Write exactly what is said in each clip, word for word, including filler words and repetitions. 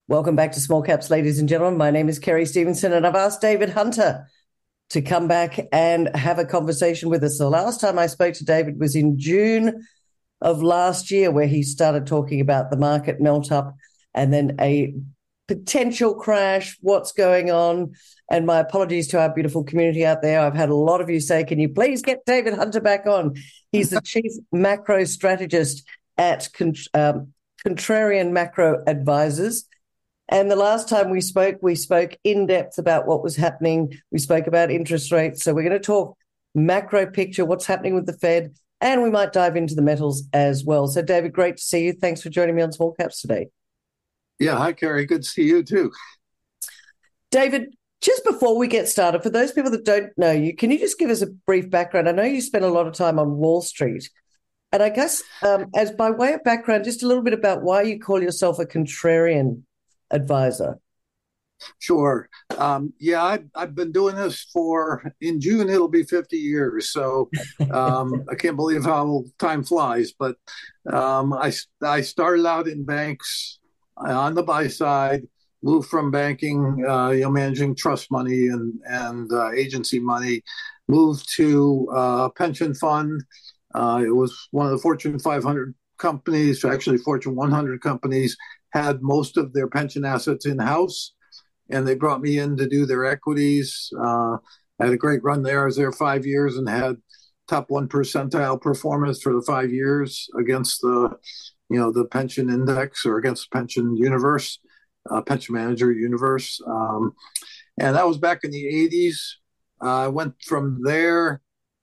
Welcome back to Small Caps, ladies and gentlemen. My name is Kerry Stevenson, and I've asked David Hunter to come back and have a conversation with us. The last time I spoke to David was in June of last year, where he started talking about the market melt up and then a potential crash, what's going on. And my apologies to our beautiful community out there. I've had a lot of you say, can you please get David Hunter back on? He's the chief macro strategist at um, Contrarian Macro Advisors. And the last time we spoke, we spoke in depth about what was happening. We spoke about interest rates. So we're going to talk macro picture, what's happening with the Fed, and we might dive into the metals as well. So, David, great to see you. Thanks for joining me on Small Caps today. Yeah, hi, Kerry. Good to see you too. David, just before we get started, for those people that don't know you, can you just give us a brief background? I know you spent a lot of time on Wall Street. And I guess um, as by way of background, just a little bit about why you call yourself a contrarian advisor. Sure. Um, yeah, I, I've been doing this for, in June, it'll be fifty years. So um, I can't believe how time flies. But um, I, I started out in banks on the buy side, moved from banking, uh, you know, managing trust money and, and uh, agency money, moved to a uh, pension fund. Uh, it was one of the Fortune five hundred companies, actually Fortune one hundred companies, had most of their pension assets in-house, and they brought me in to do their equities. Uh, I had a great run there. I was there five years and had top one percentile performance for the five years against the, you know, the pension index or against the pension universe, uh, pension manager universe. Um, and that was back in the eighties. Uh, I went from there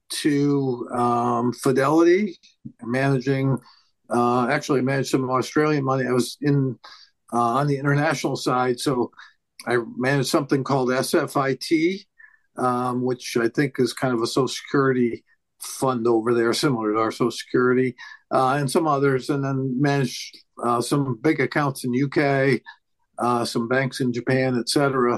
to um, Fidelity, managing Uh, actually, I managed some Australian money. I was in uh, on the international side, so I managed something called S F I T, um, which I think is kind of a Social Security fund over there, similar to our Social Security, uh, and some others, and then managed uh, some big accounts in U K, uh, some banks in Japan, et cetera.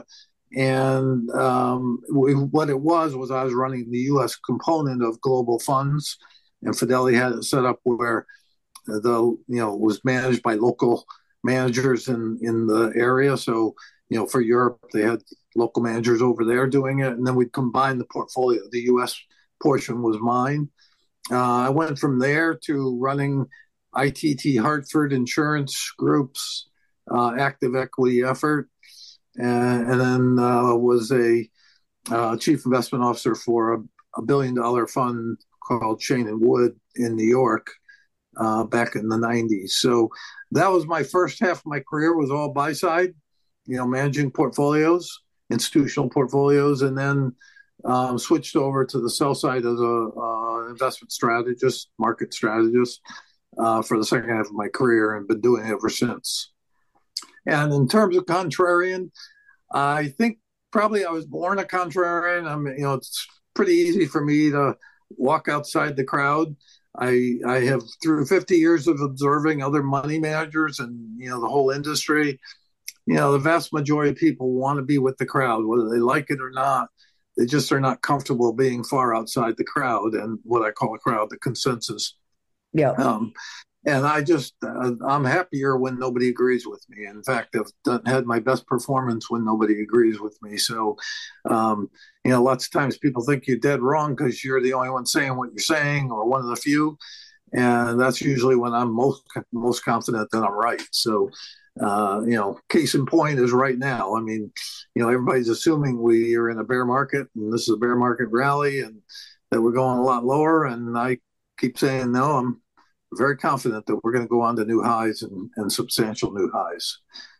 And um, we, what it was was I was running the U S component of global funds, and Fidelity had it set up where the you know was managed by local managers in in the area. So you know for Europe they had local managers over there doing it, and then we'd combine the portfolio. The U S portion was mine. Uh, I went from there to running I T T Hartford Insurance Group's uh, active equity effort, and, and then uh, was a uh, chief investment officer for a, a billion dollar fund called Shane and Wood in New York. Uh, back in the nineties. So that was my first half of my career, was all buy side, you know, managing portfolios, institutional portfolios, and then um, switched over to the sell side as a uh, investment strategist, market strategist uh, for the second half of my career, and been doing it ever since. And in terms of contrarian, I think probably I was born a contrarian. I mean, you know, it's pretty easy for me to walk outside the crowd. I, I have, through fifty years of observing other money managers and, you know, the whole industry, you know, the vast majority of people want to be with the crowd, whether they like it or not. They just are not comfortable being far outside the crowd and what I call a crowd, the consensus. Yeah. Um, and I just, uh, I'm happier when nobody agrees with me. In fact, I've done, had my best performance when nobody agrees with me. So, um, you know, lots of times people think you're dead wrong because you're the only one saying what you're saying, or one of the few. And that's usually when I'm most, most confident that I'm right. So, uh, you know, case in point is right now. I mean, you know, everybody's assuming we are in a bear market and this is a bear market rally and that we're going a lot lower. And I keep saying, no, I'm very confident that we're going to go on to new highs and, and substantial new highs.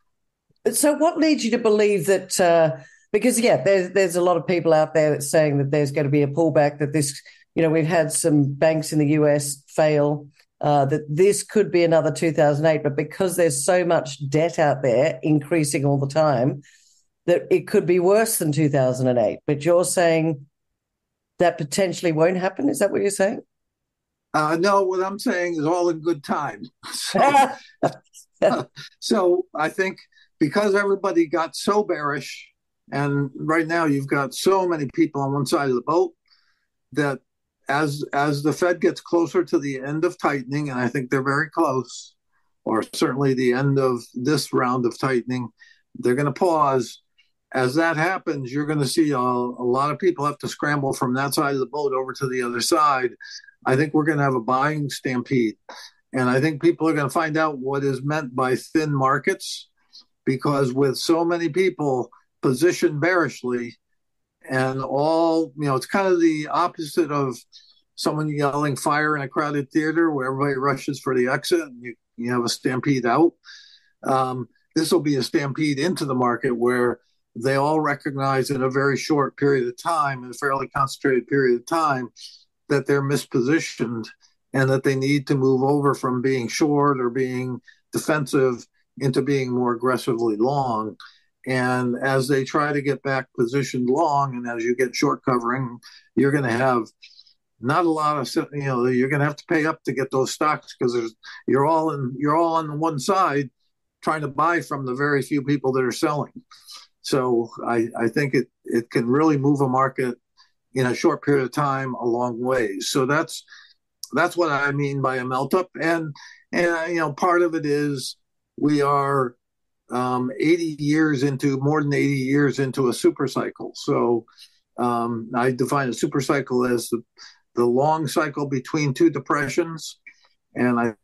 So what leads you to believe that, uh, because, yeah, there's, there's a lot of people out there that's saying that there's going to be a pullback, that this, you know, we've had some banks in the U S fail, uh, that this could be another two thousand eight, but because there's so much debt out there increasing all the time, that it could be worse than two thousand eight. But you're saying that potentially won't happen? Is that what you're saying? Uh, no, what I'm saying is all in good time. So, so I think because everybody got so bearish, and right now you've got so many people on one side of the boat, that as as the Fed gets closer to the end of tightening, and I think they're very close, or certainly the end of this round of tightening. They're going to pause. As that happens, you're going to see a, a lot of people have to scramble from that side of the boat over to the other side. I think we're going to have a buying stampede. And I think people are going to find out what is meant by thin markets, because with so many people positioned bearishly and all, you know, it's kind of the opposite of someone yelling fire in a crowded theater where everybody rushes for the exit and you, you have a stampede out. Um, this will be a stampede into the market where they all recognize in a very short period of time, in a fairly concentrated period of time, that they're mispositioned and that they need to move over from being short or being defensive into being more aggressively long. And as they try to get back positioned long, and as you get short covering, you're going to have not a lot of, you know, you're going to have to pay up to get those stocks because you're all in, you're all on the one side trying to buy from the very few people that are selling. So I, I think it, it can really move a market in a short period of time a long way. So that's that's what I mean by a melt up. And, and you know, part of it is we are um, eighty years into, more than eighty years into a super cycle. So um, I define a super cycle as the, the long cycle between two depressions. And I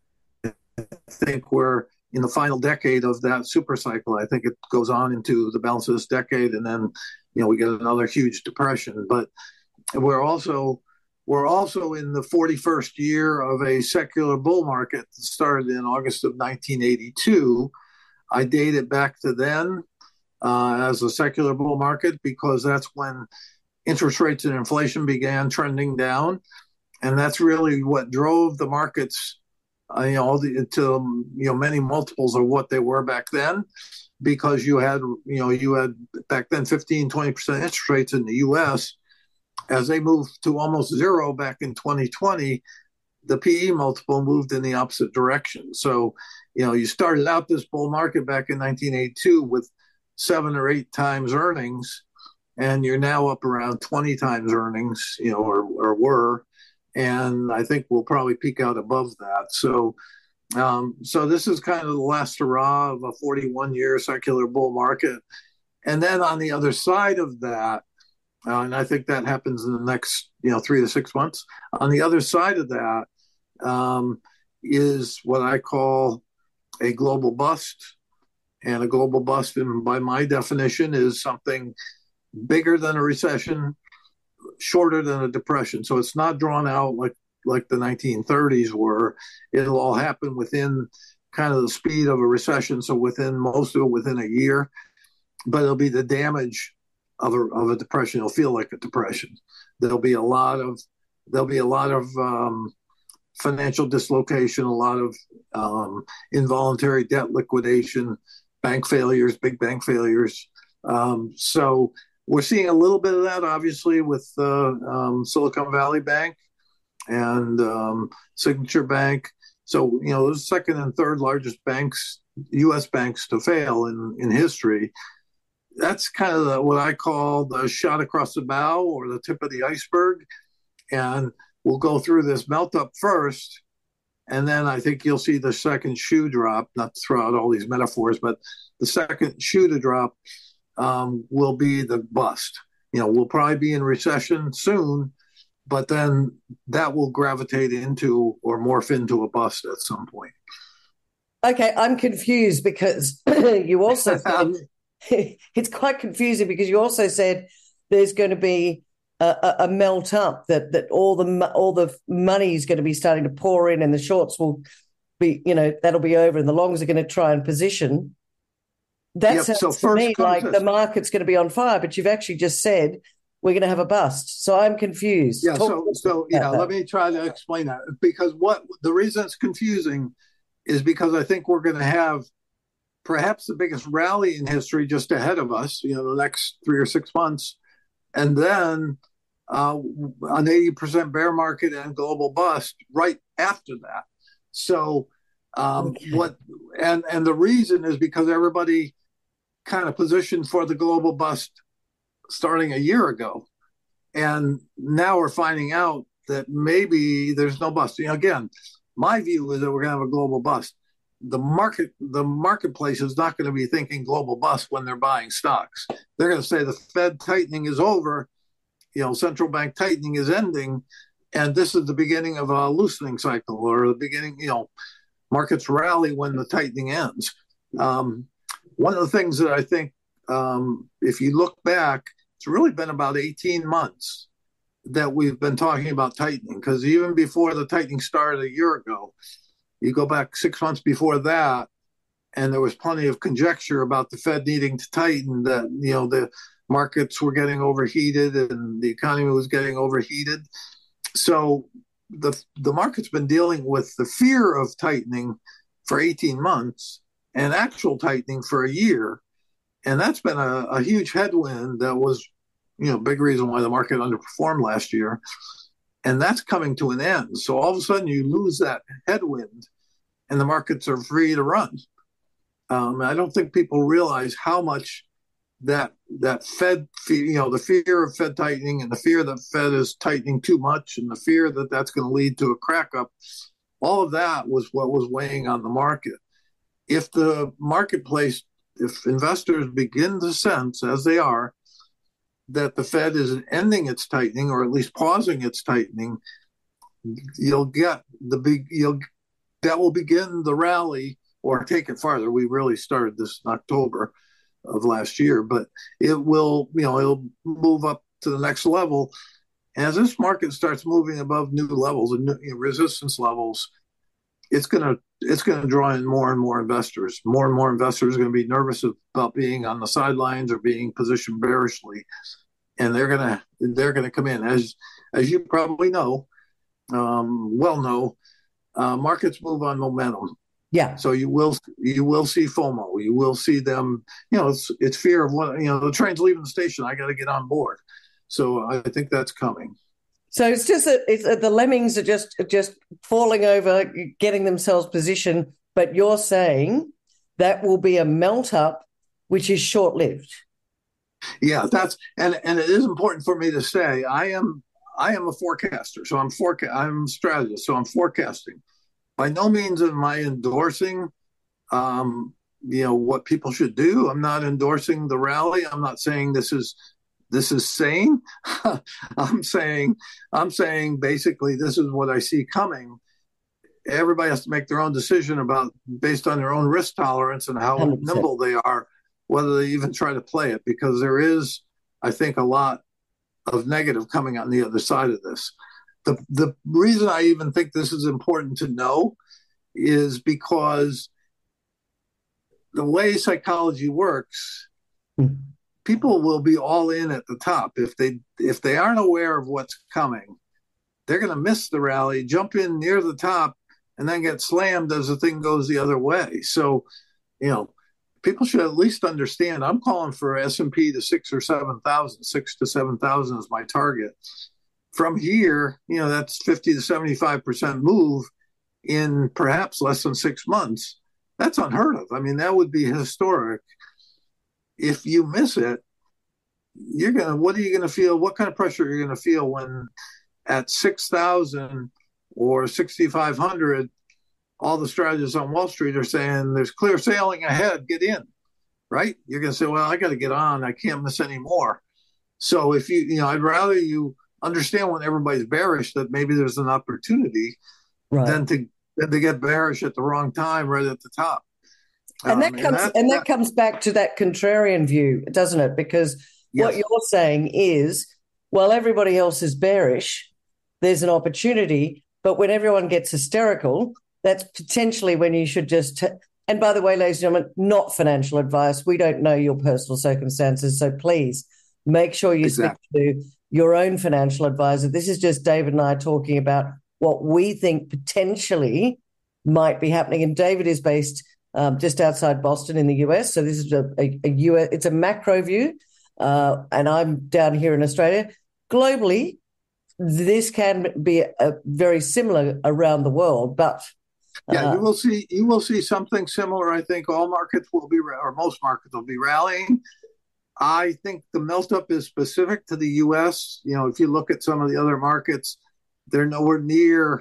think we're in the final decade of that super cycle. I think it goes on into the balance of this decade, and then, you know, we get another huge depression. But we're also we're also in the forty-first year of a secular bull market that started in August of nineteen eighty-two. I date it back to then uh, as a secular bull market because that's when interest rates and inflation began trending down, and that's really what drove the markets. Uh, you know, all the, to you know many multiples of what they were back then, because you had you know you had back then fifteen, twenty percent interest rates in the U S. As they moved to almost zero back in twenty twenty, the P E multiple moved in the opposite direction. So, you know, you started out this bull market back in nineteen eighty-two with seven or eight times earnings, and you're now up around twenty times earnings, you know, or, or were. And I think we'll probably peak out above that. So, um, so this is kind of the last hurrah of a forty-one year secular bull market. And then on the other side of that, uh, and I think that happens in the next, you know, three to six months. On the other side of that um, is what I call a global bust. And a global bust, and by my definition, is something bigger than a recession, shorter than a depression. So it's not drawn out like like the nineteen thirties were. It'll all happen within kind of the speed of a recession. So within most of it within a year, but it'll be the damage of a of a depression. It'll feel like a depression. There'll be a lot of there'll be a lot of um, financial dislocation, a lot of um, involuntary debt liquidation, bank failures, big bank failures. Um, so we're seeing a little bit of that, obviously, with uh, um, Silicon Valley Bank and um, Signature Bank. So, you know, those second and third largest banks, U S banks to fail in, in history. That's kind of the, what I call the shot across the bow or the tip of the iceberg. And we'll go through this melt up first. And then I think you'll see the second shoe drop, not to throw out all these metaphors, but the second shoe to drop um, will be the bust. You know, we'll probably be in recession soon, but then that will gravitate into or morph into a bust at some point. Okay, I'm confused because you also said, it's quite confusing because you also said there's going to be a, a melt up, that that all the all the money is going to be starting to pour in, and the shorts will be, you know, that'll be over, and the longs are going to try and position. That yep, sounds so to me like the market's going to be on fire, but you've actually just said we're going to have a bust. So I'm confused. Yeah. Talk so so yeah. That. Let me try to explain that, because what the reason it's confusing is because I think we're going to have perhaps the biggest rally in history just ahead of us, you know, the next three or six months. And then uh, an eighty percent bear market and global bust right after that. So um, okay. what, and, and the reason is because everybody kind of positioned for the global bust starting a year ago. And now we're finding out that maybe there's no bust. You know, again, my view is that we're going to have a global bust. the market the marketplace is not going to be thinking global bust when they're buying stocks. They're going to say the Fed tightening is over, you know, central bank tightening is ending, and this is the beginning of a loosening cycle, or the beginning, you know, markets rally when the tightening ends. Um, one of the things that I think, um, if you look back, it's really been about eighteen months that we've been talking about tightening, because even before the tightening started a year ago, you go back six months before that, and there was plenty of conjecture about the Fed needing to tighten, that, you know, the markets were getting overheated and the economy was getting overheated. So the the market's been dealing with the fear of tightening for eighteen months and actual tightening for a year. And that's been a, a huge headwind that was, you know, big reason why the market underperformed last year. And that's coming to an end. So all of a sudden you lose that headwind and the markets are free to run. Um, I don't think people realize how much that that Fed, you know, the fear of Fed tightening and the fear that Fed is tightening too much and the fear that that's going to lead to a crack up, all of that was what was weighing on the market. If the marketplace, if investors begin to sense, as they are, that the Fed is ending its tightening, or at least pausing its tightening, you'll get the big, you'll, that will begin the rally, or take it farther. We really started this in October of last year, but it will, you know, it'll move up to the next level. As this market starts moving above new levels and new, you know, resistance levels, it's going to, it's going to draw in more and more investors. More and more investors are going to be nervous about being on the sidelines or being positioned bearishly. And they're going to, they're going to come in. As, as you probably know, um, well know, uh, markets move on momentum. Yeah. So you will you will see FOMO. You will see them. You know, it's it's fear of what, you know, the train's leaving the station. I got to get on board. So I think that's coming. So it's just that it's, uh, the lemmings are just just falling over, getting themselves positioned. But you're saying that will be a melt up, which is short lived. Yeah, that's and and it is important for me to say I am I am a forecaster. So I'm forecast. I'm a strategist. So I'm forecasting. By no means am I endorsing, um, you know, what people should do. I'm not endorsing the rally. I'm not saying this is this is sane. I'm saying I'm saying basically this is what I see coming. Everybody has to make their own decision about, based on their own risk tolerance and how one hundred percent nimble they are, whether they even try to play it, because there is, I think, a lot of negative coming on the other side of this. The the reason I even think this is important to know is because the way psychology works, mm-hmm. people will be all in at the top. If they if they aren't aware of what's coming, they're going to miss the rally, jump in near the top, and then get slammed as the thing goes the other way. So, you know, people should at least understand. I'm calling for S and P to six or seven thousand. Six to seven thousand is my target. From here, you know, that's fifty to seventy-five percent move in perhaps less than six months. That's unheard of. I mean, that would be historic. If you miss it, you're going to, what are you going to feel? What kind of pressure are you going to feel when at six thousand or sixty-five hundred, all the strategists on Wall Street are saying there's clear sailing ahead, get in, right? You're going to say, well, I got to get on. I can't miss any more. So if you, you know, I'd rather you understand when everybody's bearish that maybe there's an opportunity, right, than to than to get bearish at the wrong time right at the top. And that um, comes and, that, and that comes back to that contrarian view, doesn't it? Because yes. what you're saying is, while everybody else is bearish, there's an opportunity. But when everyone gets hysterical, that's potentially when you should just t- and by the way, ladies and gentlemen, not financial advice. We don't know your personal circumstances, so please make sure you exactly. speak to your own financial advisor. This is just David and I talking about what we think potentially might be happening. And David is based um, just outside Boston in the U S. So this is a, a, a U S, it's a macro view. Uh, and I'm down here in Australia. Globally, this can be a, very similar around the world, but uh, yeah, you will see you will see something similar. I think all markets will be, or most markets will be rallying. I think the melt up is specific to the U S. You know, if you look at some of the other markets, they're nowhere near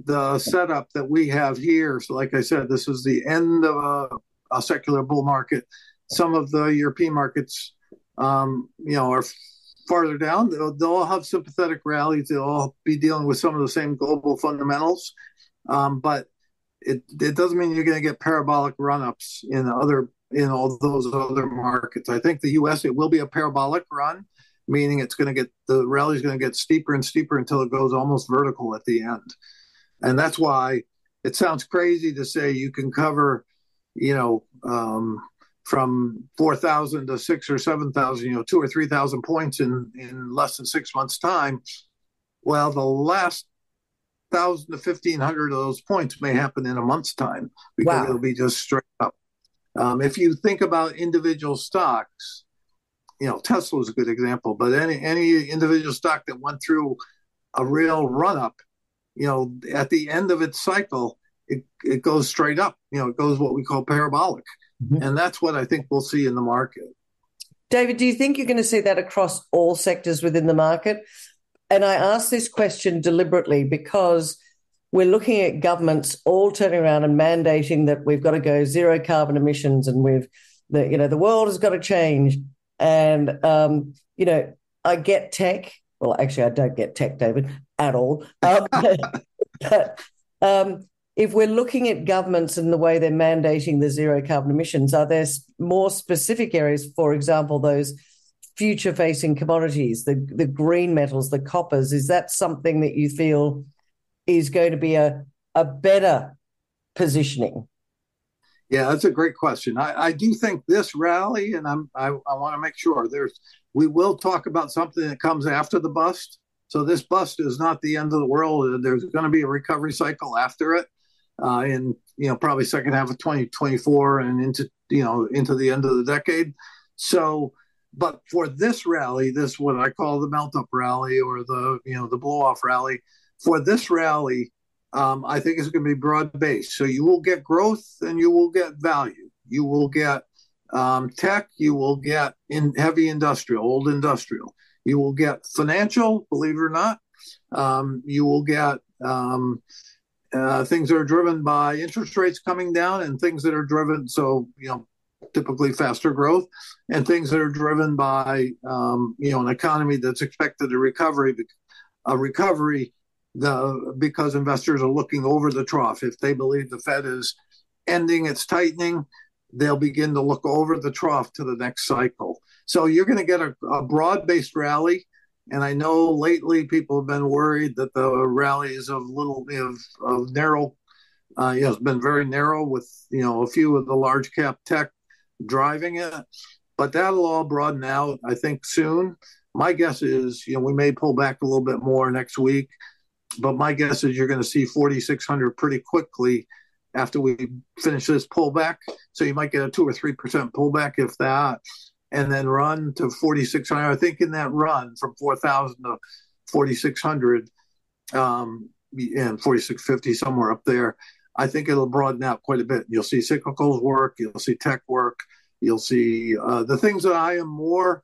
the setup that we have here. So, like I said, this is the end of a, a secular bull market. Some of the European markets, um, you know, are farther down. They'll, they'll all have sympathetic rallies. They'll all be dealing with some of the same global fundamentals, um, but it it doesn't mean you're going to get parabolic run-ups in other in all those other markets. I think the U S, it will be a parabolic run, meaning it's going to get the rally is going to get steeper and steeper until it goes almost vertical at the end. And that's why it sounds crazy to say you can cover, you know, um, from four thousand to six or seven thousand, you know, two or three thousand points in, in less than six months' time. Well, the last thousand to fifteen hundred of those points may happen in a month's time because wow. it'll be just straight up. Um, if you think about individual stocks, you know, Tesla is a good example, but any any individual stock that went through a real run up, you know, at the end of its cycle, it, it goes straight up. You know, it goes what we call parabolic. Mm-hmm. And that's what I think we'll see in the market. David, do you think you're going to see that across all sectors within the market? And I ask this question deliberately because we're looking at governments all turning around and mandating that we've got to go zero carbon emissions and we've, the, you know, the world has got to change. And, um, you know, I get tech. Well, actually, I don't get tech, David, at all. Um, but um, if we're looking at governments and the way they're mandating the zero carbon emissions, are there more specific areas, for example, those future-facing commodities, the, the green metals, the coppers, is that something that you feel is going to be a, a better positioning? Yeah, that's a great question. I, I do think this rally, and I'm, I, I want to make sure there's, we will talk about something that comes after the bust. So this bust is not the end of the world. There's going to be a recovery cycle after it, uh, in you know probably second half of twenty twenty-four and into you know into the end of the decade. So, but for this rally, this what I call the melt up rally or the you know the blow off rally. For this rally, um, I think it's going to be broad based. So you will get growth and you will get value. You will get um, tech. You will get in heavy industrial, old industrial. You will get financial, believe it or not. Um, you will get um, uh, things that are driven by interest rates coming down and things that are driven, so, you know, typically faster growth, and things that are driven by, um, you know, an economy that's expected a recovery, a recovery the, because investors are looking over the trough. If they believe the Fed is ending its tightening, they'll begin to look over the trough to the next cycle. So you're going to get a, a broad-based rally, and I know lately people have been worried that the rally is a little of, of narrow. Uh, you know, it's been very narrow with you know a few of the large cap tech driving it, but that'll all broaden out, I think, soon. My guess is you know we may pull back a little bit more next week, but my guess is you're going to see forty-six hundred pretty quickly after we finish this pullback. So you might get a two or three percent pullback, if that, and then run to forty-six hundred. I think in that run from four thousand to forty-six hundred um, and forty-six fifty, somewhere up there, I think it'll broaden out quite a bit. You'll see cyclicals work. You'll see tech work. You'll see uh, the things that I am more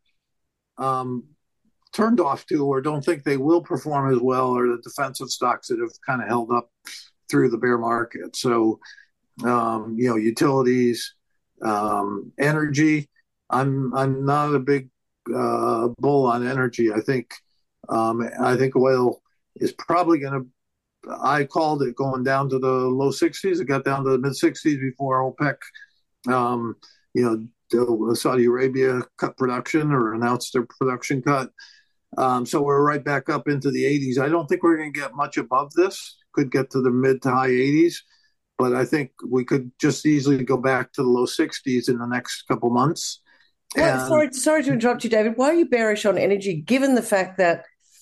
um, turned off to or don't think they will perform as well are the defensive stocks that have kind of held up through the bear market. So, um, you know, utilities, um, energy. I'm I'm not a big uh, bull on energy. I think um, I think oil is probably going to. I called it going down to the low sixties. It got down to the mid sixties before OPEC. Um, you know, Saudi Arabia cut production or announced their production cut. Um, so we're right back up into the eighties. I don't think we're going to get much above this. Could get to the mid to high eighties, but I think we could just easily go back to the low sixties in the next couple months. Well, and, sorry, sorry to interrupt you, David. Why are you bearish on energy, given the fact that,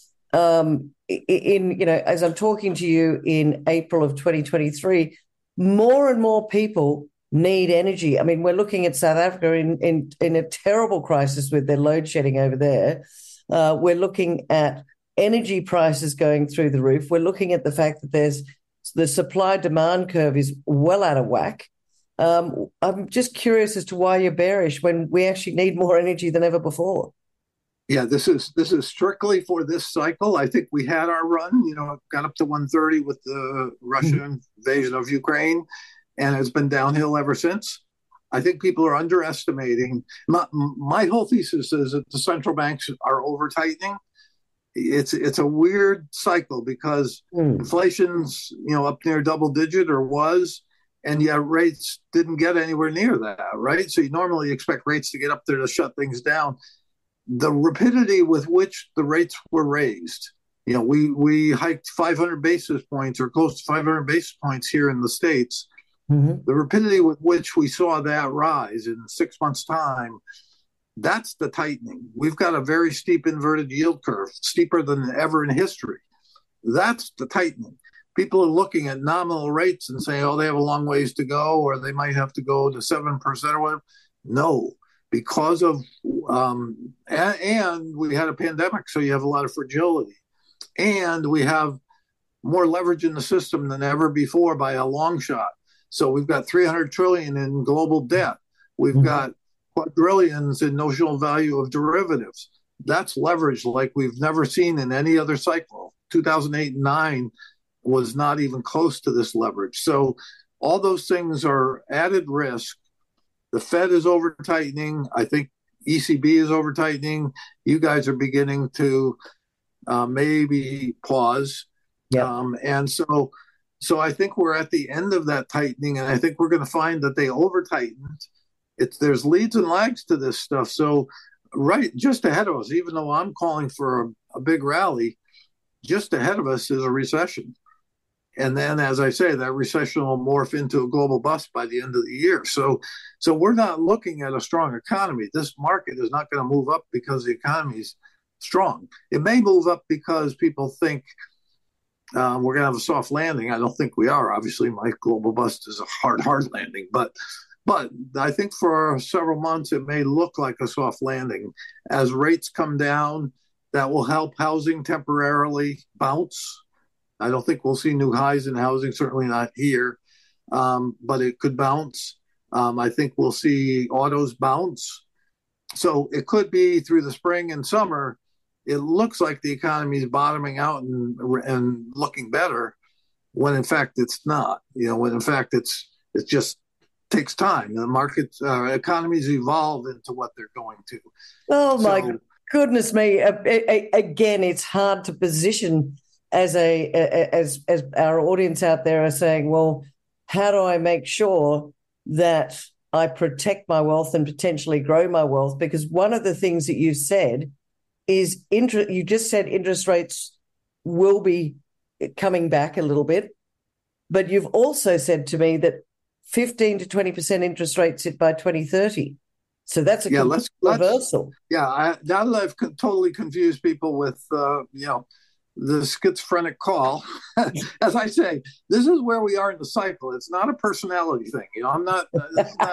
um, in you know, as I'm talking to you in April of twenty twenty-three, more and more people need energy. I mean, we're looking at South Africa in in, in a terrible crisis with their load shedding over there. Uh, we're looking at energy prices going through the roof. We're looking at the fact that there's the supply-demand curve is well out of whack. Um, I'm just curious as to why you're bearish when we actually need more energy than ever before. Yeah, this is this is strictly for this cycle. I think we had our run. You know, it got up to one thirty with the Russian invasion of Ukraine, and it's been downhill ever since. I think people are underestimating. My, my whole thesis is that the central banks are over tightening. It's it's a weird cycle because Mm. inflation's you know up near double digit or was, and yet rates didn't get anywhere near that, right? So you normally expect rates to get up there to shut things down. The rapidity with which the rates were raised, you know, we we hiked five hundred basis points or close to five hundred basis points here in the States. Mm-hmm. The rapidity with which we saw that rise in six months' time, that's the tightening. We've got a very steep inverted yield curve, steeper than ever in history. That's the tightening. People are looking at nominal rates and saying, oh, they have a long ways to go, or they might have to go to seven percent or whatever. No, because of, um, and, and we had a pandemic, so you have a lot of fragility. And we have more leverage in the system than ever before by a long shot. So we've got three hundred trillion in global debt. We've Mm-hmm. got quadrillions in notional value of derivatives. That's leverage like we've never seen in any other cycle. two thousand eight and nine was not even close to this leverage. So all those things are added risk. The Fed is over tightening. I think E C B is over tightening. You guys are beginning to uh, maybe pause. Yeah. Um, and so so I think we're at the end of that tightening, and I think we're going to find that they over tightened. It's there's leads and lags to this stuff. So right just ahead of us, even though I'm calling for a, a big rally, just ahead of us is a recession. And then, as I say, that recession will morph into a global bust by the end of the year. So, so we're not looking at a strong economy. This market is not going to move up because the economy is strong. It may move up because people think um, we're going to have a soft landing. I don't think we are. Obviously, my global bust is a hard, hard landing. But, but I think for several months it may look like a soft landing. As rates come down, that will help housing temporarily bounce. I don't think we'll see new highs in housing, certainly not here, um, but it could bounce. Um, I think we'll see autos bounce. So it could be through the spring and summer. It looks like the economy is bottoming out and, and looking better, when in fact it's not. You know, when in fact it's it just takes time. The markets, uh, economies evolve into what they're going to. Oh my So, goodness me! Uh, a- a- again, it's hard to position as a as as our audience out there are saying, well, how do I make sure that I protect my wealth and potentially grow my wealth? Because one of the things that you said is inter- you just said interest rates will be coming back a little bit, but you've also said to me that fifteen to twenty percent interest rates hit by twenty thirty. So that's a yeah, complete let's let's reversal. yeah. I, now that I've con- totally confused people with uh, you know the schizophrenic call. As I say, this is where we are in the cycle. It's not a personality thing. You know, I'm not, this is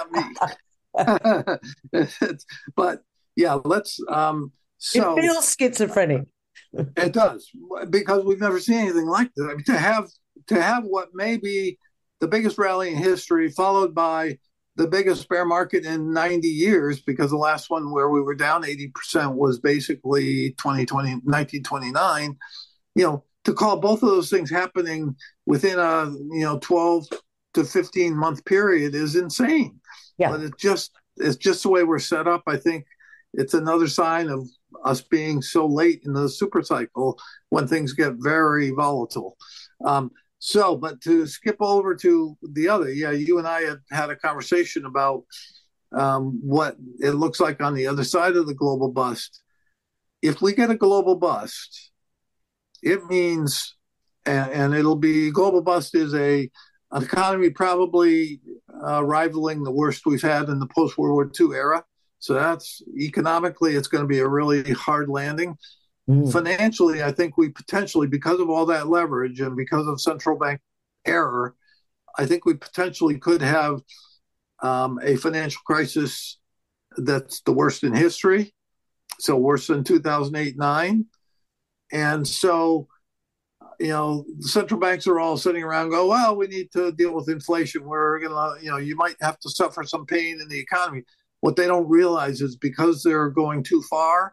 not me. It's, but yeah, let's, um, so. It feels schizophrenic. It does, because we've never seen anything like that. I mean, to have, to have what may be the biggest rally in history, followed by the biggest bear market in ninety years, because the last one where we were down eighty percent was basically twenty twenty, nineteen twenty-nine. You know, to call both of those things happening within a, you know, twelve to fifteen month period is insane. Yeah. But it just, it's just the way we're set up. I think it's another sign of us being so late in the super cycle when things get very volatile. Um, so, but to skip over to the other, yeah, you and I had had a conversation about um, what it looks like on the other side of the global bust. If we get a global bust, it means, and, and it'll be global bust is a an economy probably uh, rivaling the worst we've had in the post World War Two era. So that's economically, it's going to be a really hard landing. Mm. Financially, I think we potentially, because of all that leverage and because of central bank error, I think we potentially could have um, a financial crisis that's the worst in history. So worse than two thousand eight nine. And so, you know, the central banks are all sitting around go, well, we need to deal with inflation. We're going to, you know, you might have to suffer some pain in the economy. What they don't realize is because they're going too far,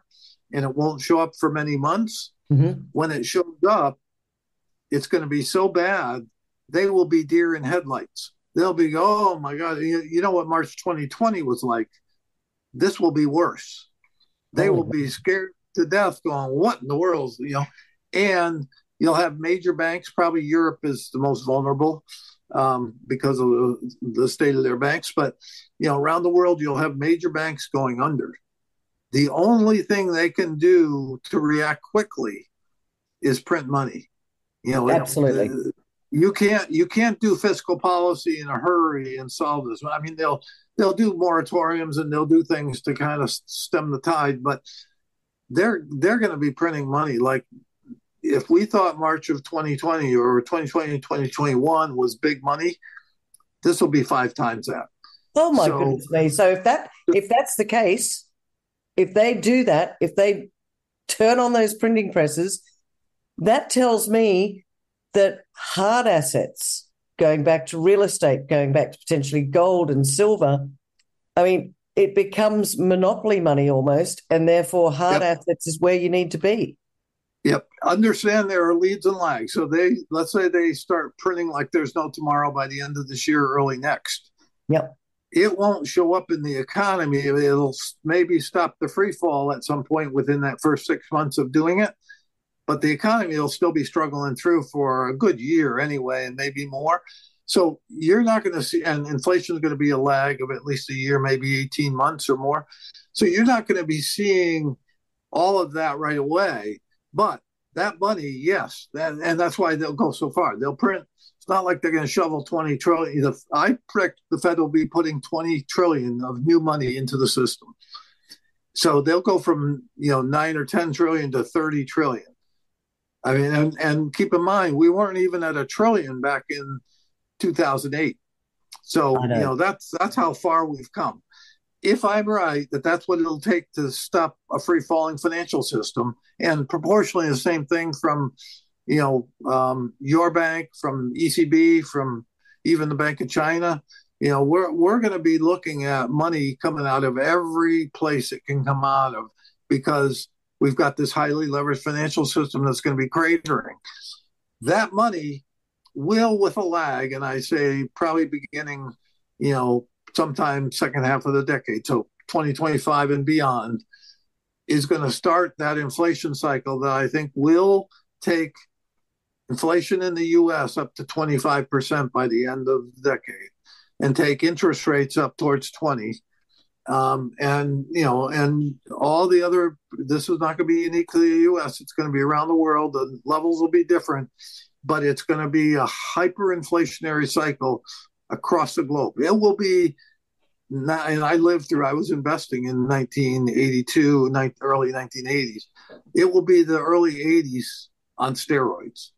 and it won't show up for many months. Mm-hmm. When it shows up, it's going to be so bad, they will be deer in headlights. They'll be, oh my God, you, you know what March twenty twenty was like? This will be worse. They Oh, will be scared to death going, what in the world? You know, and you'll have major banks. Probably Europe is the most vulnerable um, because of the, the state of their banks. But, you know, around the world, you'll have major banks going under. The only thing they can do to react quickly is print money. You know, absolutely. It, you can't you can't do fiscal policy in a hurry and solve this. I mean, they'll they'll do moratoriums and they'll do things to kind of stem the tide, but they're they're going to be printing money. Like if we thought March of twenty twenty or twenty twenty, twenty twenty-one was big money, this will be five times that. Oh my so, goodness me! So if that if that's the case, if they do that, if they turn on those printing presses, that tells me that hard assets, going back to real estate, going back to potentially gold and silver, I mean, it becomes monopoly money almost, and therefore hard yep. assets is where you need to be. Yep. Understand there are leads and lags. So they, let's say they start printing like there's no tomorrow by the end of this year, early next. Yep. It won't show up in the economy. It'll maybe stop the free fall at some point within that first six months of doing it. But the economy will still be struggling through for a good year anyway, and maybe more. So you're not going to see, and inflation is going to be a lag of at least a year, maybe eighteen months or more. So you're not going to be seeing all of that right away. But that money, yes, that, and that's why they'll go so far. They'll print. It's not like they're going to shovel twenty trillion. I predict the Fed will be putting twenty trillion of new money into the system. So they'll go from, you know, nine or ten trillion to thirty trillion. I mean, and, and keep in mind, we weren't even at a trillion back in two thousand eight. So, know. you know, that's that's how far we've come. If I'm right, that that's what it'll take to stop a free falling financial system, and proportionally the same thing from, you know, um, your bank, from E C B, from even the Bank of China. You know, we're we're going to be looking at money coming out of every place it can come out of, because we've got this highly leveraged financial system that's going to be cratering. That money will, with a lag, and I say probably beginning, you know, sometime second half of the decade, so twenty twenty-five and beyond, is going to start that inflation cycle that I think will take inflation in the U S up to twenty-five percent by the end of the decade, and take interest rates up towards twenty. Um, and, you know, and all the other, this is not going to be unique to the U S. It's going to be around the world. The levels will be different, but it's going to be a hyperinflationary cycle across the globe. It will be, not, and I lived through, I was investing in nineteen eighty-two, early nineteen eighties. It will be the early eighties on steroids.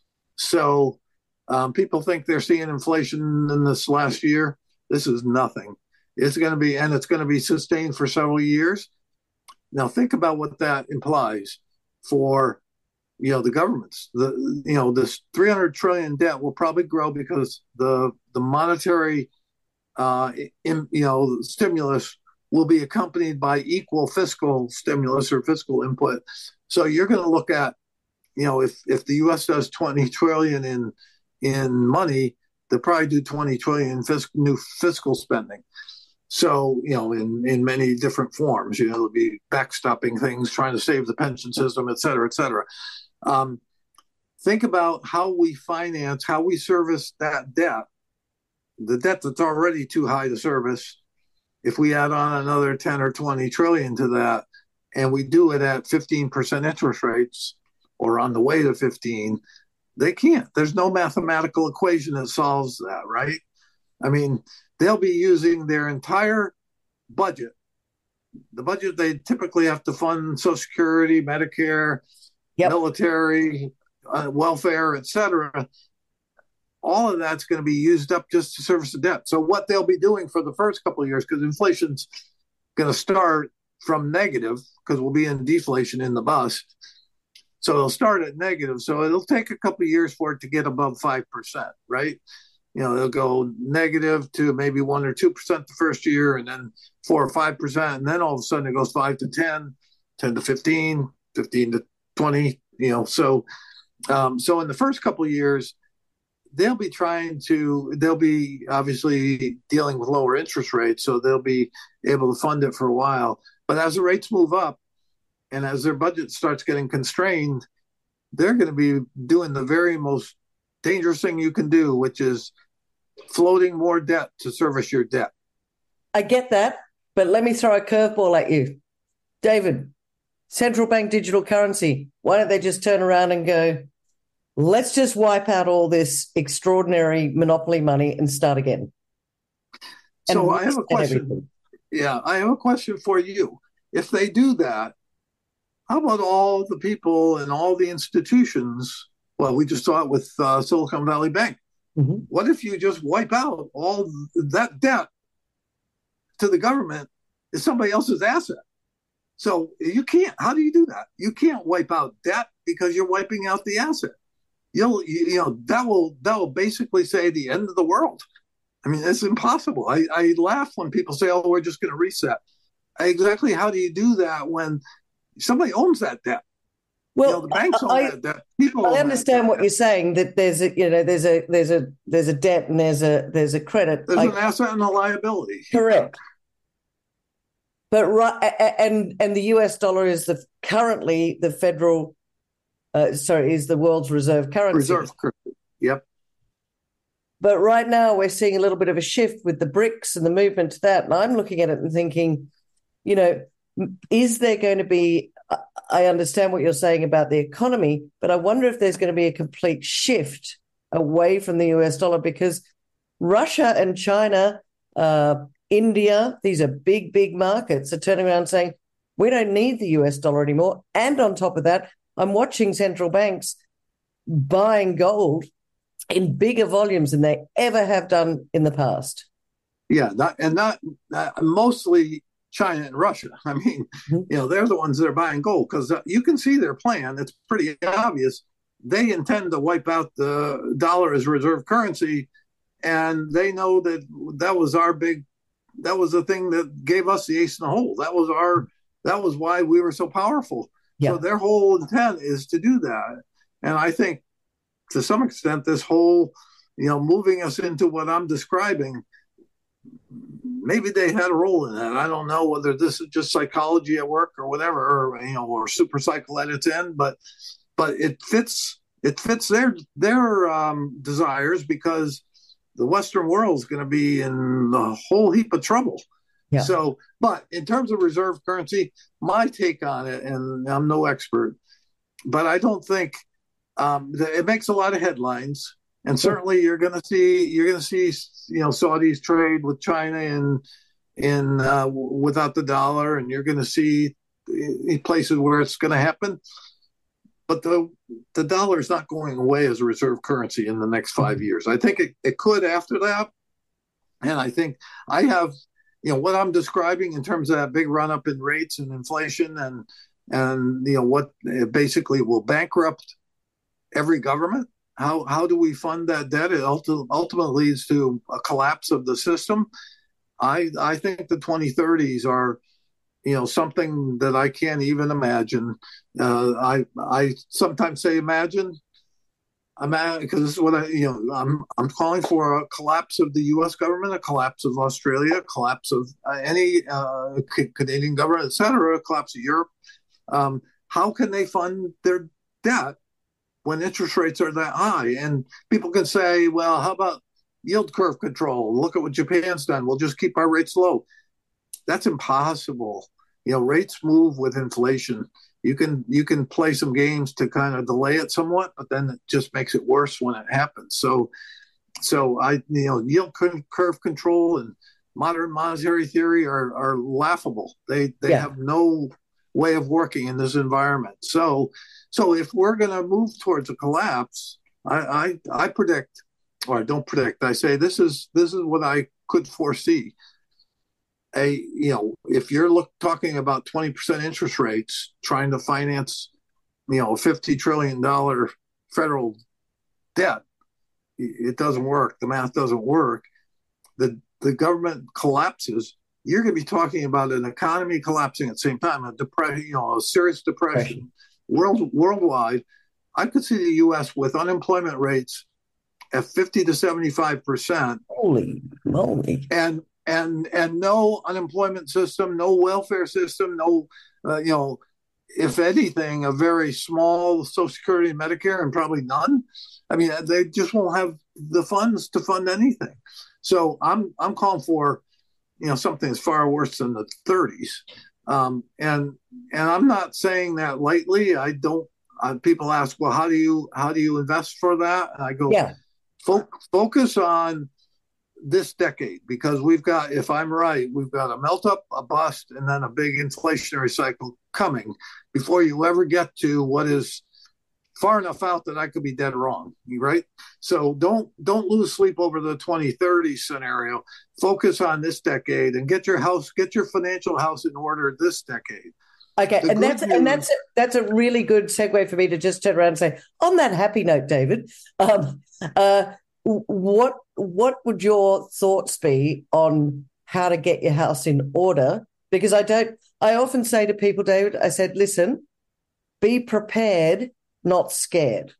So um, people think they're seeing inflation in this last year. This is nothing. It's going to be, and it's going to be sustained for several years. Now, think about what that implies for, you know, the governments. The, you know, this three hundred trillion debt will probably grow because the the monetary, uh, in, you know, stimulus will be accompanied by equal fiscal stimulus or fiscal input. So you're going to look at, you know, if if the U S does twenty trillion in in money, they'll probably do twenty trillion in fiscal, new fiscal spending. So, you know, in, in many different forms, you know, it'll be backstopping things, trying to save the pension system, et cetera, et cetera. Um, think about how we finance, how we service that debt, the debt that's already too high to service. If we add on another ten or twenty trillion to that, and we do it at fifteen percent interest rates, or on the way to fifteen, they can't. There's no mathematical equation that solves that, right? I mean, they'll be using their entire budget, the budget they typically have to fund Social Security, Medicare, yep. military, uh, welfare, et cetera. All of that's going to be used up just to service the debt. So what they'll be doing for the first couple of years, because inflation's going to start from negative, because we'll be in deflation in the bust. So it'll start at negative. So it'll take a couple of years for it to get above five percent, right? You know, they'll go negative to maybe one or two percent the first year, and then four or five percent, and then all of a sudden it goes five to ten, ten to fifteen, fifteen to twenty, you know. So, um, so in the first couple of years, they'll be trying to, they'll be obviously dealing with lower interest rates, so they'll be able to fund it for a while. But as the rates move up and as their budget starts getting constrained, they're going to be doing the very most dangerous thing you can do, which is floating more debt to service your debt. I get that, but let me throw a curveball at you. David, central bank digital currency, why don't they just turn around and go, let's just wipe out all this extraordinary monopoly money and start again? And so I have a question. Everything. Yeah, I have a question for you. If they do that, how about all the people and all the institutions? Well, we just saw it with uh, Silicon Valley Bank. Mm-hmm. What if you just wipe out all that debt to the government is somebody else's asset? So you can't. How do you do that? You can't wipe out debt because you're wiping out the asset. You'll, you, you know, that will that will basically say the end of the world. I mean, it's impossible. I, I laugh when people say, "Oh, we're just going to reset." Exactly. How do you do that when somebody owns that debt? Well, you know, the banks own I, that debt. People I understand what you're saying, that there's a, you know, there's a there's a there's a debt and there's a there's a credit. There's I, an asset and a liability. Correct. But right, and and the U S dollar is the currently the federal, uh, sorry, is the world's reserve currency. Reserve currency. Yep. But right now we're seeing a little bit of a shift with the BRICS and the movement to that, and I'm looking at it and thinking, you know, is there going to be, I understand what you're saying about the economy, but I wonder if there's going to be a complete shift away from the U S dollar, because Russia and China, uh, India, these are big, big markets, are turning around saying, we don't need the U S dollar anymore. And on top of that, I'm watching central banks buying gold in bigger volumes than they ever have done in the past. Yeah, not, and not uh, mostly China and Russia. I mean, mm-hmm. you know, they're the ones that are buying gold, because uh, you can see their plan. It's pretty obvious. They intend to wipe out the dollar as reserve currency, and they know that that was our big, that was the thing that gave us the ace in the hole. That was our, that was why we were so powerful. Yeah. So their whole intent is to do that. And I think to some extent, this whole, you know, moving us into what I'm describing, maybe they had a role in that. I don't know whether this is just psychology at work or whatever, or, you know, or super cycle at its end, but but it fits it fits their their um, desires, because the Western world is going to be in a whole heap of trouble. Yeah. So, but in terms of reserve currency, my take on it, and I'm no expert, but I don't think um, it makes a lot of headlines. And certainly, you're going to see you're going to see you know Saudis trade with China in in uh, without the dollar, and you're going to see places where it's going to happen. But the the dollar is not going away as a reserve currency in the next five years. I think it, it could after that, and I think I have you know what I'm describing in terms of that big run up in rates and inflation, and and you know what basically will bankrupt every government. How how do we fund that debt? It ultimately leads to a collapse of the system. I I think the twenty thirties are, you know, something that I can't even imagine. Uh, I I sometimes say imagine, imagine because this is what I you know I'm I'm calling for a collapse of the U S government, a collapse of Australia, a collapse of uh, any uh, Canadian government, et cetera, a collapse of Europe. Um, how can they fund their debt when interest rates are that high? And people can say, well, how about yield curve control? Look at what Japan's done. We'll just keep our rates low. That's impossible. You know, rates move with inflation. You can you can play some games to kind of delay it somewhat, but then it just makes it worse when it happens. So, so I you know, yield curve control and modern monetary theory are are laughable. They they yeah. have no way of working in this environment. So. So if we're going to move towards a collapse, I, I I predict, or I don't predict, I say this is this is what I could foresee. A you know, if you're look, talking about twenty percent interest rates, trying to finance, you know, a fifty trillion dollars federal debt, it doesn't work. The math doesn't work. The the government collapses. you're going to be talking about an economy collapsing at the same time, a depression, you know, a serious depression world worldwide. I could see the U S with unemployment rates at fifty to seventy-five percent. Holy moly. And and and no unemployment system, no welfare system, no, uh, you know, if anything, a very small Social Security and Medicare, and probably none. I mean, they just won't have the funds to fund anything. So I'm I'm calling for, you know, something that's far worse than the thirties. Um, and and I'm not saying that lightly. I don't. Uh, people ask, well, how do you how do you invest for that? And I go, yeah, fo- focus on this decade, because we've got, if I'm right, we've got a melt up, a bust, and then a big inflationary cycle coming before you ever get to what is far enough out that I could be dead wrong, right? So don't don't lose sleep over the twenty thirty scenario. Focus on this decade and get your house, get your financial house in order this decade. Okay, The and that's good and news- that's a, that's a really good segue for me to just turn around and say, on that happy note, David, um, uh, what what would your thoughts be on how to get your house in order? Because I don't. I often say to people, David, I said, listen, be prepared, not scared.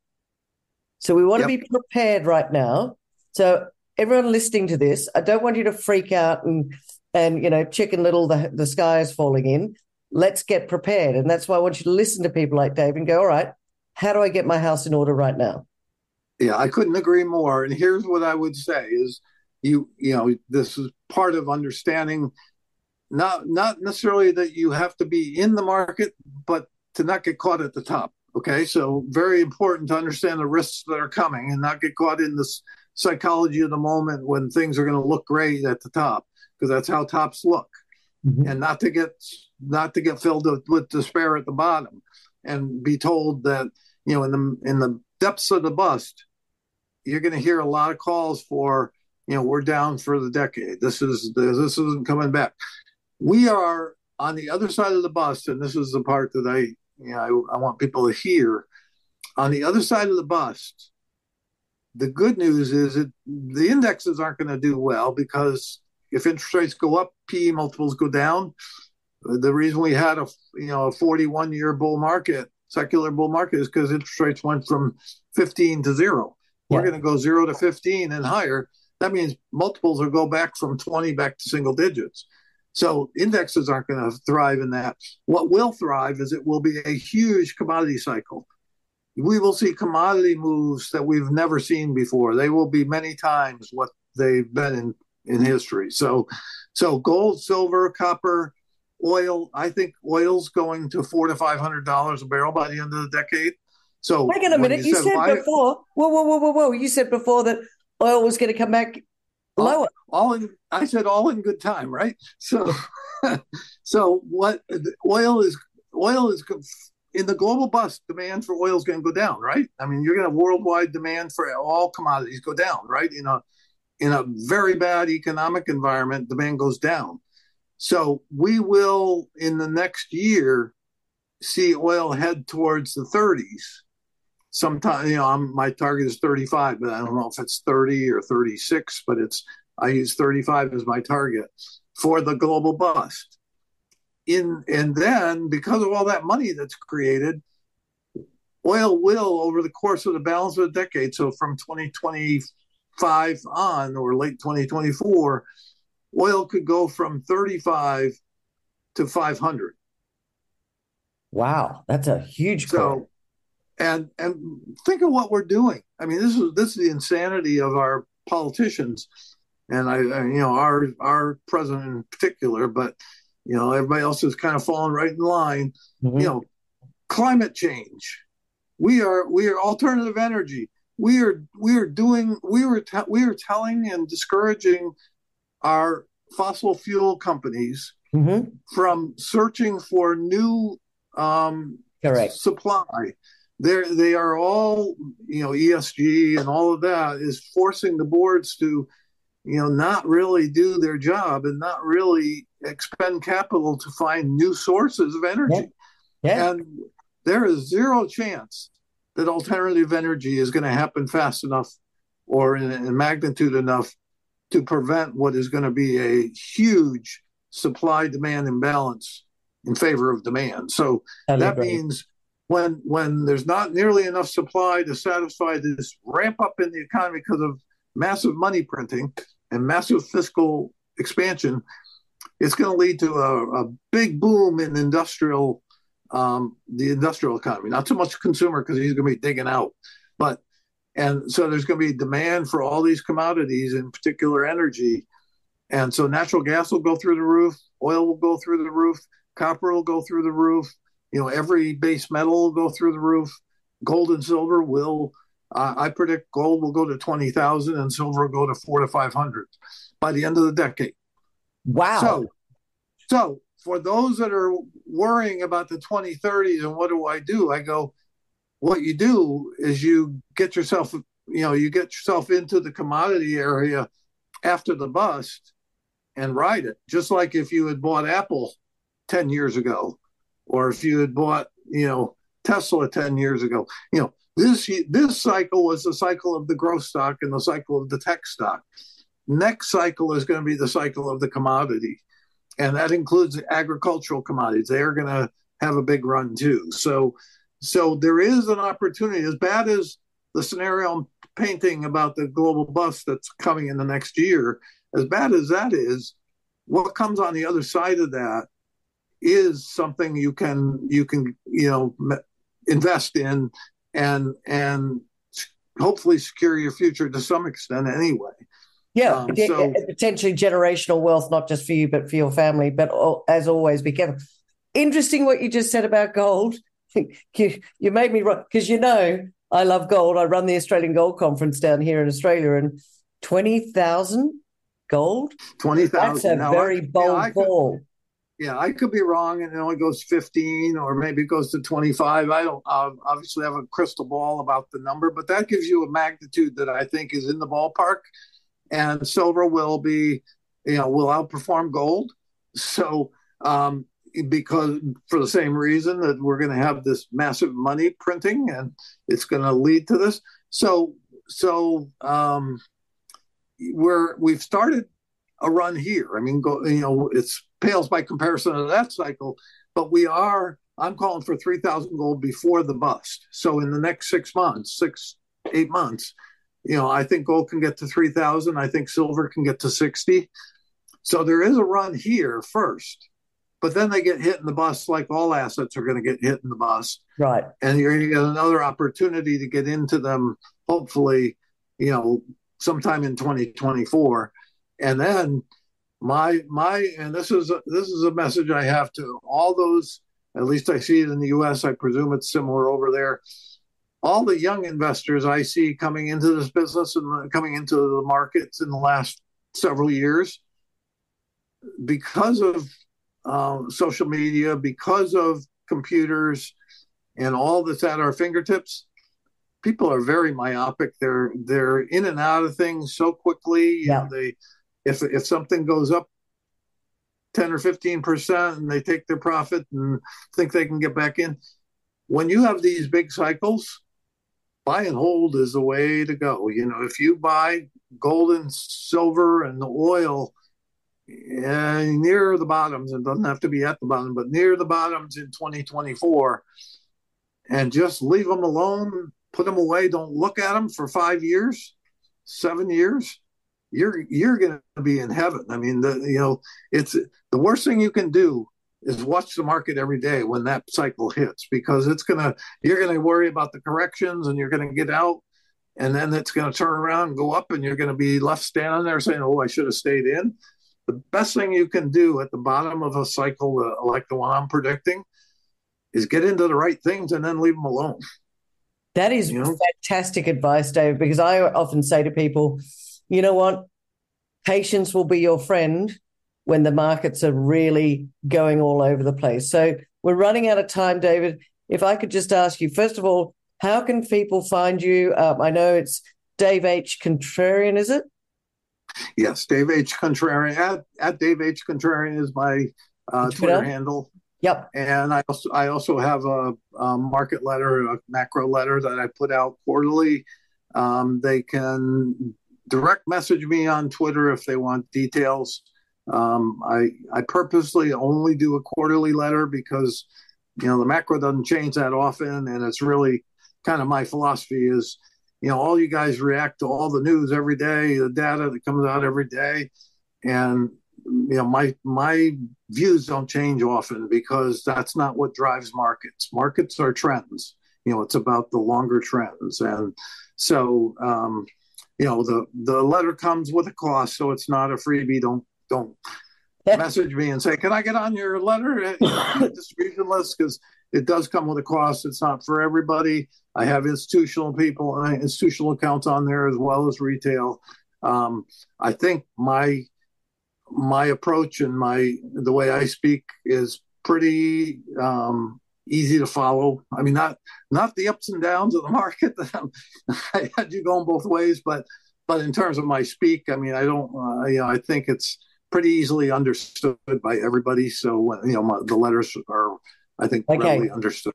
So we want Yep. to be prepared right now. So everyone listening to this, I don't want you to freak out and and you know, chicken little, the the sky is falling in. Let's get prepared. And that's why I want you to listen to people like Dave and go, all right, how do I get my house in order right now? Yeah, I couldn't agree more. And here's what I would say is you, you know, this is part of understanding not not necessarily that you have to be in the market, but to not get caught at the top. Okay. So very important to understand the risks that are coming and not get caught in this psychology of the moment when things are going to look great at the top, because that's how tops look. Mm-hmm. And not to get not to get filled with, with despair at the bottom and be told that, you know, in the in the depths of the bust, you're going to hear a lot of calls for, you know, we're down for the decade. This is this isn't coming back. We are on the other side of the bust, and this is the part that I, you know, I, I want people to hear. On the other side of the bust, the good news is that the indexes aren't going to do well, because if interest rates go up, P E multiples go down. The reason we had a, you know, a forty-one year bull market, secular bull market, is because interest rates went from fifteen to zero. We're Yeah. going to go zero to fifteen and higher. That means multiples will go back from twenty back to single digits. So indexes aren't going to thrive in that. What will thrive is it will be a huge commodity cycle. We will see commodity moves that we've never seen before. They will be many times what they've been in, in history. So, so gold, silver, copper, oil. I think oil's going to four to five hundred dollars a barrel by the end of the decade. So Wait a minute. You, you said, said buy, before, whoa, whoa, whoa, whoa, whoa. You said before that oil was going to come back lower. All, all in, I said all in good time, right? So, so what oil is, oil is in the global bust, demand for oil is going to go down, right? I mean, you're going to have worldwide demand for all commodities go down, right? In a, in a very bad economic environment, demand goes down. So we will, in the next year, see oil head towards the thirties. Sometime, you know, I'm, my target is thirty-five, but I don't know if it's thirty or thirty-six, but it's, I use thirty-five as my target for the global bust. In, and then because of all that money that's created, oil will, over the course of the balance of the decade, so from twenty twenty-five on or late twenty twenty-four, oil could go from thirty-five to five hundred. Wow, that's a huge so, call. And and think of what we're doing. I mean, this is this is the insanity of our politicians, and I, I you know our our president in particular, but you know everybody else is kind of falling right in line. Mm-hmm. You know, climate change. We are we are alternative energy. We are we are doing we were te- we are telling and discouraging our fossil fuel companies mm-hmm. from searching for new um, Correct. supply. They're, they are all, you know, E S G and all of that is forcing the boards to, you know, not really do their job and not really expend capital to find new sources of energy. Yeah. Yeah. And there is zero chance that alternative energy is going to happen fast enough or in, in magnitude enough to prevent what is going to be a huge supply-demand imbalance in favor of demand. So Totally that agree. means when when there's not nearly enough supply to satisfy this ramp up in the economy because of massive money printing and massive fiscal expansion, it's going to lead to a, a big boom in industrial, um, the industrial economy. Not so much consumer because he's going to be digging out, but and so there's going to be demand for all these commodities, in particular energy. And so natural gas will go through the roof, oil will go through the roof, copper will go through the roof. You know, every base metal will go through the roof. Gold and silver will. Uh, I predict gold will go to twenty thousand and silver will go to four to five hundred by the end of the decade. Wow. So, so for those that are worrying about the twenty thirties and what do I do? I go, what you do is you get yourself, you know, you get yourself into the commodity area after the bust and ride it. Just like if you had bought Apple ten years ago, or if you had bought, you know, Tesla ten years ago. You know, this this cycle was the cycle of the growth stock and the cycle of the tech stock. Next cycle is going to be the cycle of the commodity, and that includes agricultural commodities. They are going to have a big run too. So, so there is an opportunity. As bad as the scenario I'm painting about the global bust that's coming in the next year, as bad as that is, what comes on the other side of that is something you can you can you know invest in and and hopefully secure your future to some extent anyway. Yeah, Um, so potentially generational wealth, not just for you, but for your family. But as always, be careful. Interesting what you just said about gold. You, you made me right, because you know I love gold. I run the Australian Gold Conference down here in Australia, and twenty thousand gold? twenty thousand. That's a very I, bold yeah, call. Could, yeah, I could be wrong, and it only goes fifteen, or maybe it goes to twenty-five. I don't uh, obviously have a crystal ball about the number, but that gives you a magnitude that I think is in the ballpark. And silver will be, you know, will outperform gold. So, um, because for the same reason that we're going to have this massive money printing, and it's going to lead to this. So, so um, we're we've started a run here. I mean, go, you know, it's pales by comparison to that cycle, but we are. I'm calling for three thousand gold before the bust. So in the next six months, six eight months. You know, I think gold can get to three thousand. I think silver can get to sixty. So there is a run here first, but then they get hit in the bust like all assets are going to get hit in the bust. Right. And you're going to get another opportunity to get into them, hopefully, you know, sometime in twenty twenty-four. And then my, my, and this is, a, this is a message I have to all those, at least I see it in the U S. I presume it's similar over there. All the young investors I see coming into this business and coming into the markets in the last several years, because of um, social media, because of computers and all that's at our fingertips, people are very myopic. They're they're in and out of things so quickly. Yeah. And they, if if something goes up ten or fifteen percent and they take their profit and think they can get back in, when you have these big cycles, buy and hold is the way to go. You know, if you buy gold and silver and the oil uh, near the bottoms, and doesn't have to be at the bottom, but near the bottoms in twenty twenty-four, and just leave them alone, put them away, don't look at them for five years, seven years, you're you're going to be in heaven. I mean, the, you know, it's the worst thing you can do is watch the market every day when that cycle hits, because it's going to, you're going to worry about the corrections and you're going to get out, and then it's going to turn around and go up and you're going to be left standing there saying, oh, I should have stayed in. The best thing you can do at the bottom of a cycle, uh, like the one I'm predicting, is get into the right things and then leave them alone. That is you know? fantastic advice, David, because I often say to people, you know what, patience will be your friend when the markets are really going all over the place. So we're running out of time, David. If I could just ask you, first of all, how can people find you? Um, I know it's Dave H. Contrarian, is it? Yes, Dave H. Contrarian. At, at Dave H. Contrarian is my uh, Twitter handle. Yep. And I also I also have a, a market letter, a macro letter that I put out quarterly. Um, they can direct message me on Twitter if they want details. Um, I I purposely only do a quarterly letter because you know the macro doesn't change that often, and it's really kind of my philosophy is you know all you guys react to all the news every day, the data that comes out every day, and you know my my views don't change often because that's not what drives markets. Markets are trends. You know, it's about the longer trends, and so um, you know the the letter comes with a cost, so it's not a freebie. Don't don't message me and say, "Can I get on your letter distribution list?" Because it does come with a cost. It's not for everybody. I have institutional people, institutional accounts on there as well as retail. Um, I think my my approach and my the way I speak is pretty um, easy to follow. I mean, not not the ups and downs of the market. I had you going both ways, but but in terms of my speak, I mean, I don't. Uh, you know, I think it's pretty easily understood by everybody. So you know, my, the letters are, I think, okay. readily understood.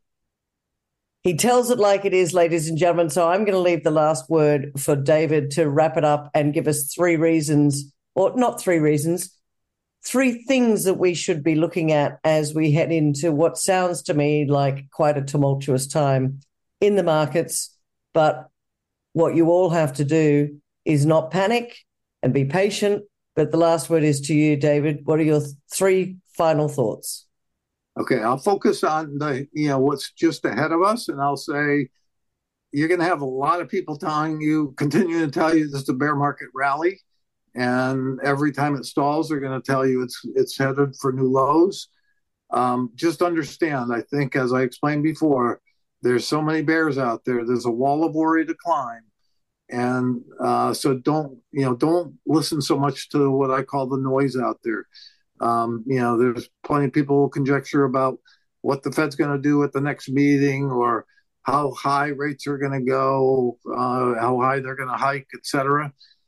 He tells it like it is, ladies and gentlemen. So I'm going to leave the last word for David to wrap it up and give us three reasons, or not three reasons, three things that we should be looking at as we head into what sounds to me like quite a tumultuous time in the markets. But what you all have to do is not panic and be patient. But the last word is to you, David. What are your th- three final thoughts? Okay, I'll focus on the, you know, what's just ahead of us. And I'll say, you're going to have a lot of people telling you, continuing to tell you this is a bear market rally. And every time it stalls, they're going to tell you it's it's headed for new lows. Um, just understand, I think, as I explained before, there's so many bears out there. There's a wall of worry to climb. And uh, so don't, you know, don't listen so much to what I call the noise out there. Um, you know, there's plenty of people who conjecture about what the Fed's going to do at the next meeting or how high rates are going to go, uh, how high they're going to hike, et cetera.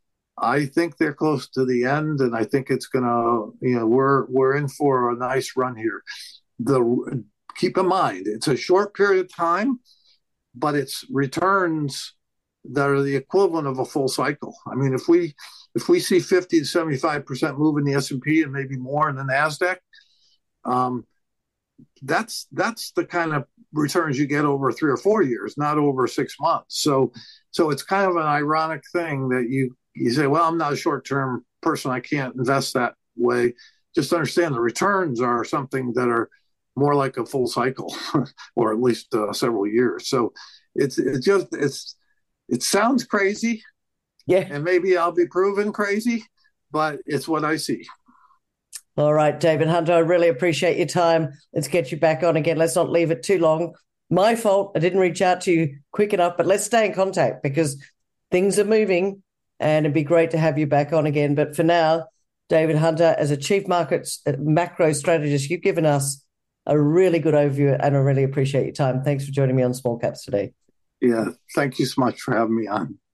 I think they're close to the end, and I think it's going to, you know, we're we're in for a nice run here. The keep in mind, it's a short period of time, but it's returns that are the equivalent of a full cycle. I mean, if we if we see fifty to seventy-five percent move in the S and P and maybe more in the NASDAQ, um, that's that's the kind of returns you get over three or four years, not over six months. So so it's kind of an ironic thing that you you say, well, I'm not a short-term person. I can't invest that way. Just understand the returns are something that are more like a full cycle or at least uh, several years. So it's it's just it's it sounds crazy. Yeah. And maybe I'll be proven crazy, but it's what I see. All right, David Hunter, I really appreciate your time. Let's get you back on again. Let's not leave it too long. My fault. I didn't reach out to you quick enough, but let's stay in contact because things are moving and it'd be great to have you back on again. But for now, David Hunter, as a chief markets macro strategist, you've given us a really good overview and I really appreciate your time. Thanks for joining me on Small Caps today. Yeah, thank you so much for having me on.